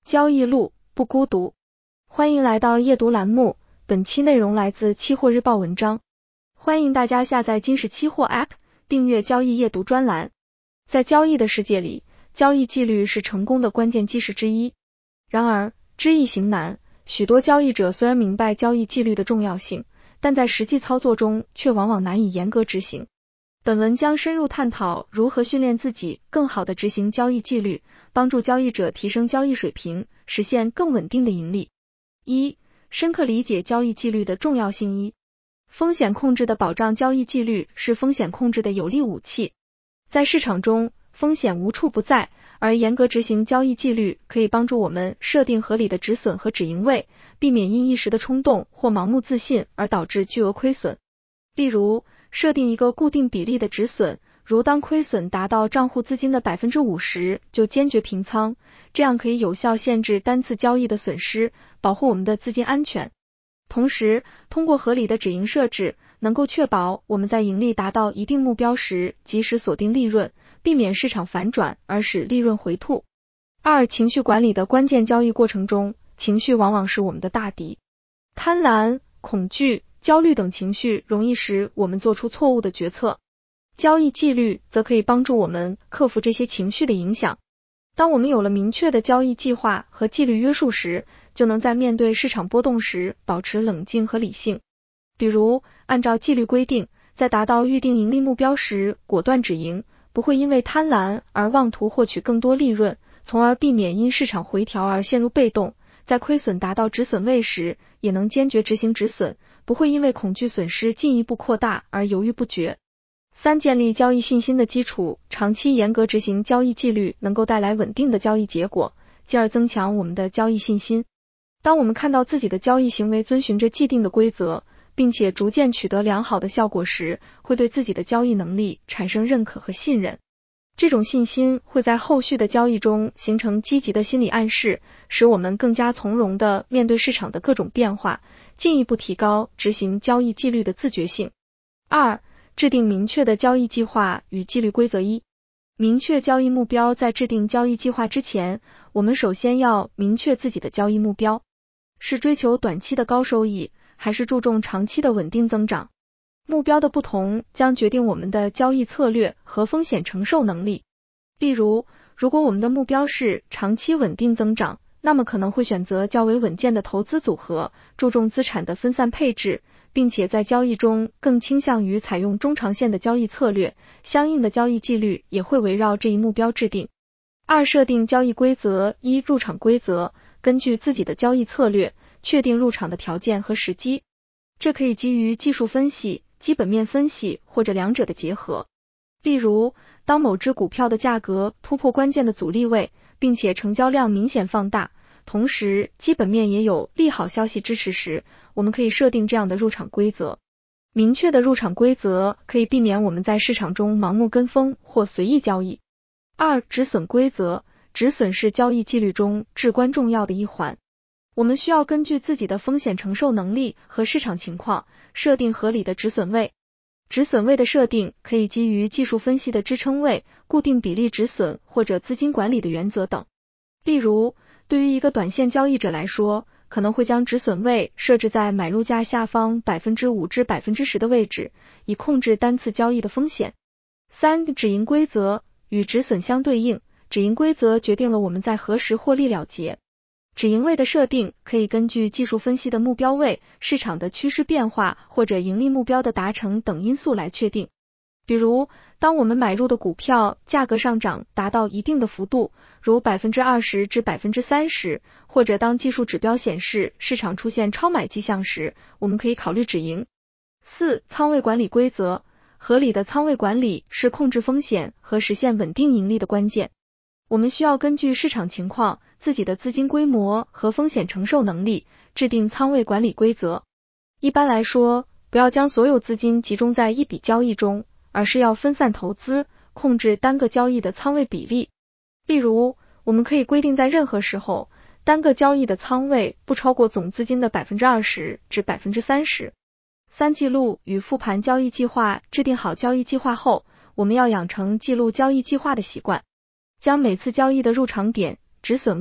交易路不孤独。欢迎来到夜读栏目，本期内容来自期货日报文章。欢迎大家下载金石期货 App， 订阅交易夜读专栏。在交易的世界里，交易纪律是成功的关键基石之一。然而，知易行难，许多交易者虽然明白交易纪律的重要性，但在实际操作中却往往难以严格执行。本文将深入探讨如何训练自己更好地执行交易纪律，帮助交易者提升交易水平，实现更稳定的盈利。一、深刻理解交易纪律的重要性。一、风险控制的保障。交易纪律是风险控制的有力武器。在市场中，风险无处不在，而严格执行交易纪律可以帮助我们设定合理的止损和止盈位，避免因一时的冲动或盲目自信而导致巨额亏损。例如，设定一个固定比例的止损，如当亏损达到账户资金的 50%， 就坚决平仓，这样可以有效限制单次交易的损失，保护我们的资金安全。同时，通过合理的止盈设置，能够确保我们在盈利达到一定目标时及时锁定利润，避免市场反转而使利润回吐。二、情绪管理的关键。交易过程中，情绪往往是我们的大敌。贪婪、恐惧、焦虑等情绪容易使我们做出错误的决策，交易纪律则可以帮助我们克服这些情绪的影响。当我们有了明确的交易计划和纪律约束时，就能在面对市场波动时保持冷静和理性。比如，按照纪律规定，在达到预定盈利目标时果断止盈，不会因为贪婪而妄图获取更多利润，从而避免因市场回调而陷入被动。在亏损达到止损位时，也能坚决执行止损，不会因为恐惧损失进一步扩大而犹豫不决。三、建立交易信心的基础。长期严格执行交易纪律能够带来稳定的交易结果，进而增强我们的交易信心。当我们看到自己的交易行为遵循着既定的规则，并且逐渐取得良好的效果时，会对自己的交易能力产生认可和信任。这种信心会在后续的交易中形成积极的心理暗示，使我们更加从容地面对市场的各种变化，进一步提高执行交易纪律的自觉性。二、制定明确的交易计划与纪律规则。一、明确交易目标。在制定交易计划之前，我们首先要明确自己的交易目标，是追求短期的高收益，还是注重长期的稳定增长？目标的不同将决定我们的交易策略和风险承受能力。例如，如果我们的目标是长期稳定增长，那么可能会选择较为稳健的投资组合，注重资产的分散配置，并且在交易中更倾向于采用中长线的交易策略，相应的交易纪律也会围绕这一目标制定。二、设定交易规则。一、入场规则。根据自己的交易策略，确定入场的条件和时机。这可以基于技术分析、基本面分析或者两者的结合。例如，当某只股票的价格突破关键的阻力位，并且成交量明显放大，同时基本面也有利好消息支持时，我们可以设定这样的入场规则。明确的入场规则可以避免我们在市场中盲目跟风或随意交易。二、止损规则。止损是交易纪律中至关重要的一环。我们需要根据自己的风险承受能力和市场情况，设定合理的止损位。止损位的设定可以基于技术分析的支撑位、固定比例止损或者资金管理的原则等。例如，对于一个短线交易者来说，可能会将止损位设置在买入价下方 5% 至 10% 的位置，以控制单次交易的风险。三、止盈规则。与止损相对应，止盈规则决定了我们在何时获利了结。止盈位的设定可以根据技术分析的目标位、市场的趋势变化或者盈利目标的达成等因素来确定。比如，当我们买入的股票价格上涨达到一定的幅度，如 20% 至 30%， 或者当技术指标显示市场出现超买迹象时，我们可以考虑止盈。四、仓位管理规则。合理的仓位管理是控制风险和实现稳定盈利的关键。我们需要根据市场情况、自己的资金规模和风险承受能力，制定仓位管理规则。一般来说，不要将所有资金集中在一笔交易中，而是要分散投资，控制单个交易的仓位比例。例如，我们可以规定在任何时候，单个交易的仓位不超过总资金的 20% 至 30%。三、记录与复盘交易计划。制定好交易计划后，我们要养成记录交易计划的习惯，将每次交易的入场点、止损位、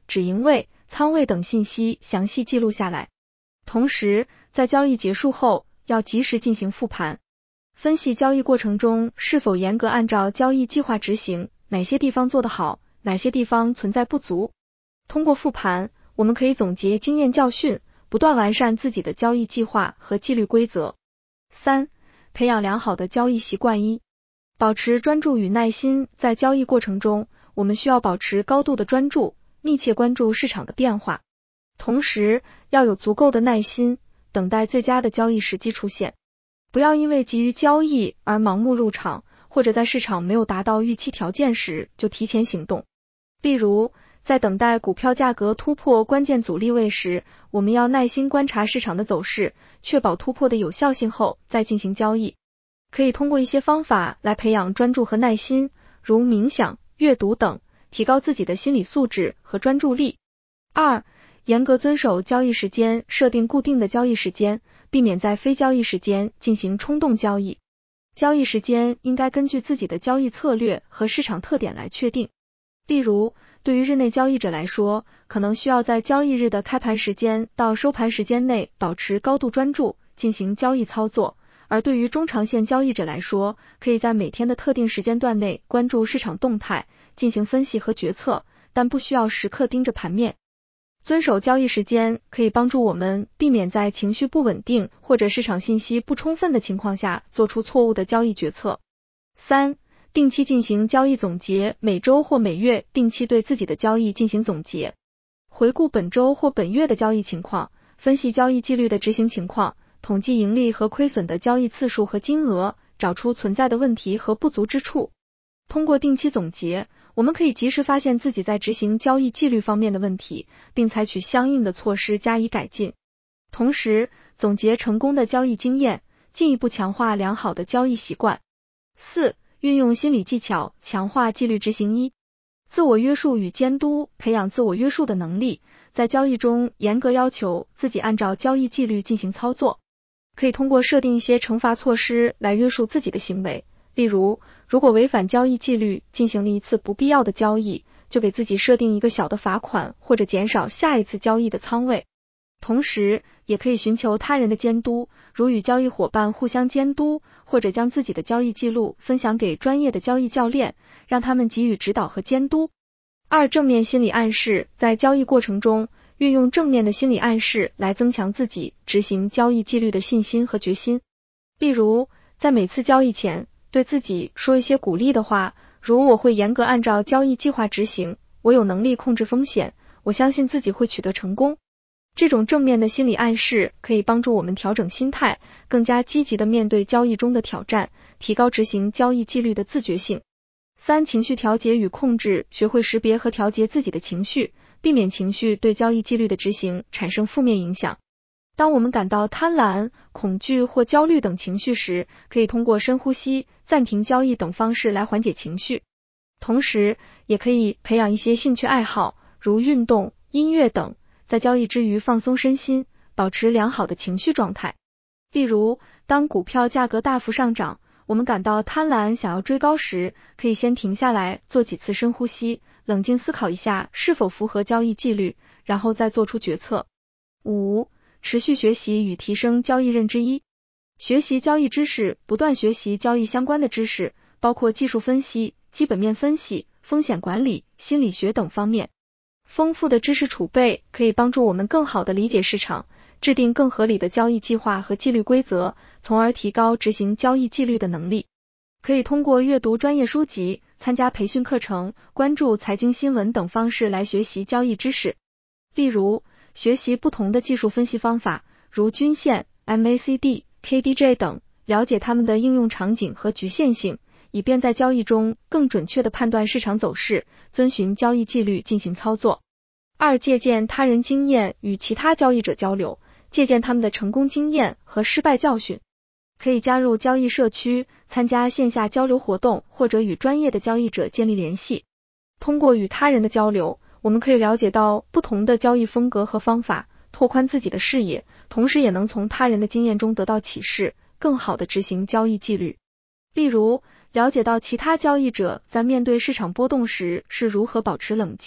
止盈位、仓位等信息详细记录下来。同时，在交易结束后，要及时进行复盘，分析交易过程中是否严格按照交易计划执行，哪些地方做得好，哪些地方存在不足。通过复盘，我们可以总结经验教训，不断完善自己的交易计划和纪律规则。3. 培养良好的交易习惯。1. 保持专注与耐心。在交易过程中，我们需要保持高度的专注，密切关注市场的变化，同时要有足够的耐心，等待最佳的交易时机出现。不要因为急于交易而盲目入场，或者在市场没有达到预期条件时就提前行动。例如，在等待股票价格突破关键阻力位时，我们要耐心观察市场的走势，确保突破的有效性后再进行交易。可以通过一些方法来培养专注和耐心，如冥想、阅读等，提高自己的心理素质和专注力。2. 严格遵守交易时间，设定固定的交易时间，避免在非交易时间进行冲动交易。交易时间应该根据自己的交易策略和市场特点来确定。例如，对于日内交易者来说，可能需要在交易日的开盘时间到收盘时间内保持高度专注，进行交易操作。而对于中长线交易者来说，可以在每天的特定时间段内关注市场动态，进行分析和决策，但不需要时刻盯着盘面。遵守交易时间可以帮助我们避免在情绪不稳定或者市场信息不充分的情况下做出错误的交易决策。3. 定期进行交易总结，每周或每月定期对自己的交易进行总结，回顾本周或本月的交易情况，分析交易纪律的执行情况，统计盈利和亏损的交易次数和金额，找出存在的问题和不足之处。通过定期总结，我们可以及时发现自己在执行交易纪律方面的问题，并采取相应的措施加以改进。同时，总结成功的交易经验，进一步强化良好的交易习惯。4. 运用心理技巧，强化纪律执行。1. 自我约束与监督，培养自我约束的能力，在交易中严格要求自己按照交易纪律进行操作。可以通过设定一些惩罚措施来约束自己的行为。例如，如果违反交易纪律进行了一次不必要的交易，就给自己设定一个小的罚款，或者减少下一次交易的仓位。同时，也可以寻求他人的监督，如与交易伙伴互相监督，或者将自己的交易记录分享给专业的交易教练，让他们给予指导和监督。2. 正面心理暗示，在交易过程中，运用正面的心理暗示来增强自己执行交易纪律的信心和决心。例如，在每次交易前，对自己说一些鼓励的话，如我会严格按照交易计划执行，我有能力控制风险，我相信自己会取得成功。这种正面的心理暗示可以帮助我们调整心态，更加积极地面对交易中的挑战，提高执行交易纪律的自觉性。3. 情绪调节与控制，学会识别和调节自己的情绪，避免情绪对交易纪律的执行产生负面影响。当我们感到贪婪、恐惧或焦虑等情绪时，可以通过深呼吸、暂停交易等方式来缓解情绪。同时，也可以培养一些兴趣爱好，如运动、音乐等，在交易之余放松身心，保持良好的情绪状态。例如，当股票价格大幅上涨，我们感到贪婪想要追高时，可以先停下来做几次深呼吸，冷静思考一下是否符合交易纪律，然后再做出决策。5. 持续学习与提升交易认知。1. 学习交易知识，不断学习交易相关的知识，包括技术分析、基本面分析、风险管理、心理学等方面。丰富的知识储备可以帮助我们更好地理解市场，制定更合理的交易计划和纪律规则，从而提高执行交易纪律的能力。可以通过阅读专业书籍、参加培训课程、关注财经新闻等方式来学习交易知识。例如，学习不同的技术分析方法，如均线、MACD、KDJ 等，了解它们的应用场景和局限性，以便在交易中更准确地判断市场走势，遵循交易纪律进行操作。2. 借鉴他人经验，与其他交易者交流，借鉴他们的成功经验和失败教训。可以加入交易社区，参加线下交流活动，或者与专业的交易者建立联系。通过与他人的交流，我们可以了解到不同的交易风格和方法，拓宽自己的视野，同时也能从他人的经验中得到启示，更好地执行交易纪律。例如，了解到其他交易者在面对市场波动时是如何保持冷静，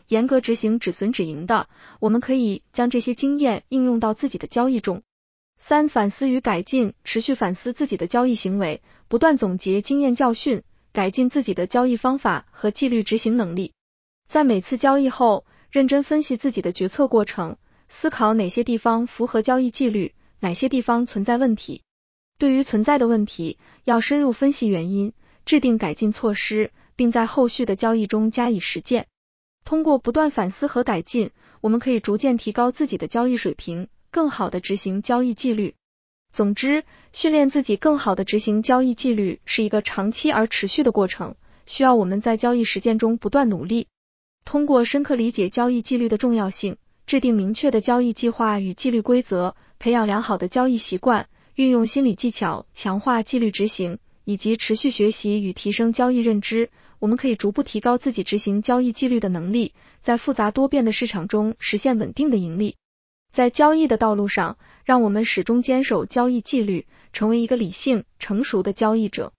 严格执行止损止盈的，我们可以将这些经验应用到自己的交易中。3. 反思与改进，持续反思自己的交易行为，不断总结经验教训，改进自己的交易方法和纪律执行能力。在每次交易后，认真分析自己的决策过程，思考哪些地方符合交易纪律，哪些地方存在问题。对于存在的问题，要深入分析原因，制定改进措施，并在后续的交易中加以实践。通过不断反思和改进，我们可以逐渐提高自己的交易水平，更好地执行交易纪律。总之，训练自己更好地执行交易纪律是一个长期而持续的过程，需要我们在交易实践中不断努力。通过深刻理解交易纪律的重要性，制定明确的交易计划与纪律规则，培养良好的交易习惯，运用心理技巧，强化纪律执行，以及持续学习与提升交易认知，我们可以逐步提高自己执行交易纪律的能力，在复杂多变的市场中实现稳定的盈利。在交易的道路上，让我们始终坚守交易纪律，成为一个理性、成熟的交易者。